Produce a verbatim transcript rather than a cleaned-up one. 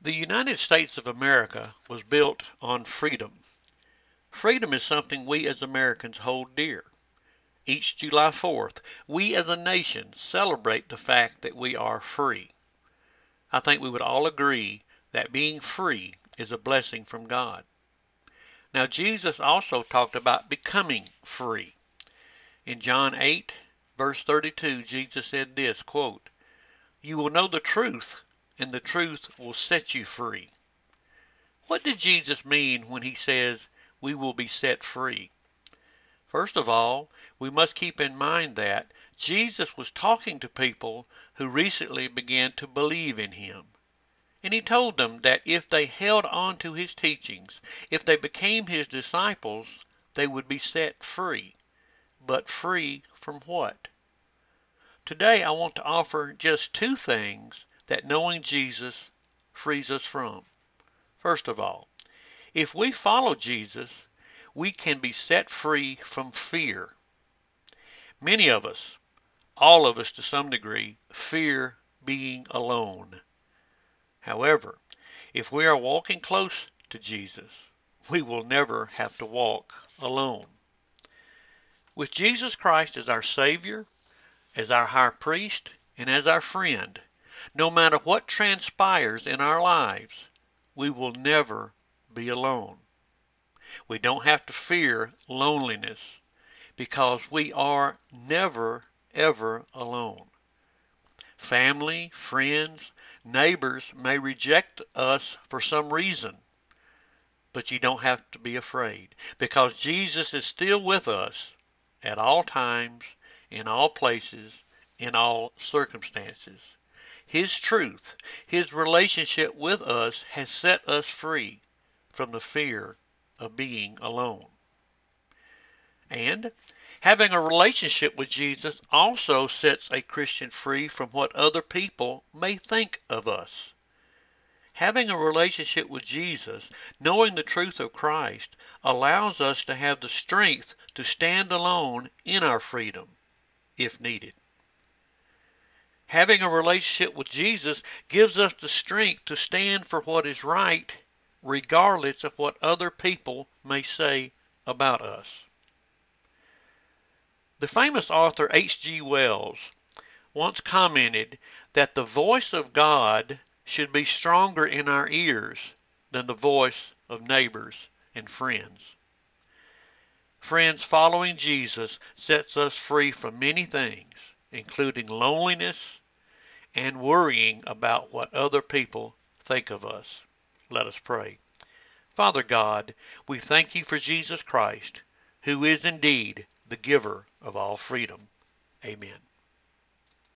The United States of America was built on freedom. Freedom is something we as Americans hold dear. Each July fourth, we as a nation celebrate the fact that we are free. I think we would all agree that being free is a blessing from God. Now, Jesus also talked about becoming free. In John eight, verse thirty-two, Jesus said this, quote, "You will know the truth, and the truth will set you free." What did Jesus mean when he says we will be set free? First of all, we must keep in mind that Jesus was talking to people who recently began to believe in him. And he told them that if they held on to his teachings, if they became his disciples, they would be set free. But free from what? Today I want to offer just two things that knowing Jesus frees us from. First of all, if we follow Jesus, we can be set free from fear. Many of us, all of us to some degree, fear being alone. However, if we are walking close to Jesus, we will never have to walk alone. With Jesus Christ as our Savior, as our high priest, and as our friend, no matter what transpires in our lives, we will never be alone. We don't have to fear loneliness because we are never, ever alone. Family, friends, neighbors may reject us for some reason, but you don't have to be afraid because Jesus is still with us at all times, in all places, in all circumstances. His truth, His relationship with us has set us free from the fear of being alone. And having a relationship with Jesus also sets a Christian free from what other people may think of us. Having a relationship with Jesus, knowing the truth of Christ, allows us to have the strength to stand alone in our freedom, if needed. Having a relationship with Jesus gives us the strength to stand for what is right, regardless of what other people may say about us. The famous author H G Wells once commented that the voice of God should be stronger in our ears than the voice of neighbors and friends. Friends, following Jesus sets us free from many things, including loneliness and worrying about what other people think of us. Let us pray. Father God, we thank you for Jesus Christ, who is indeed the giver of all freedom. Amen.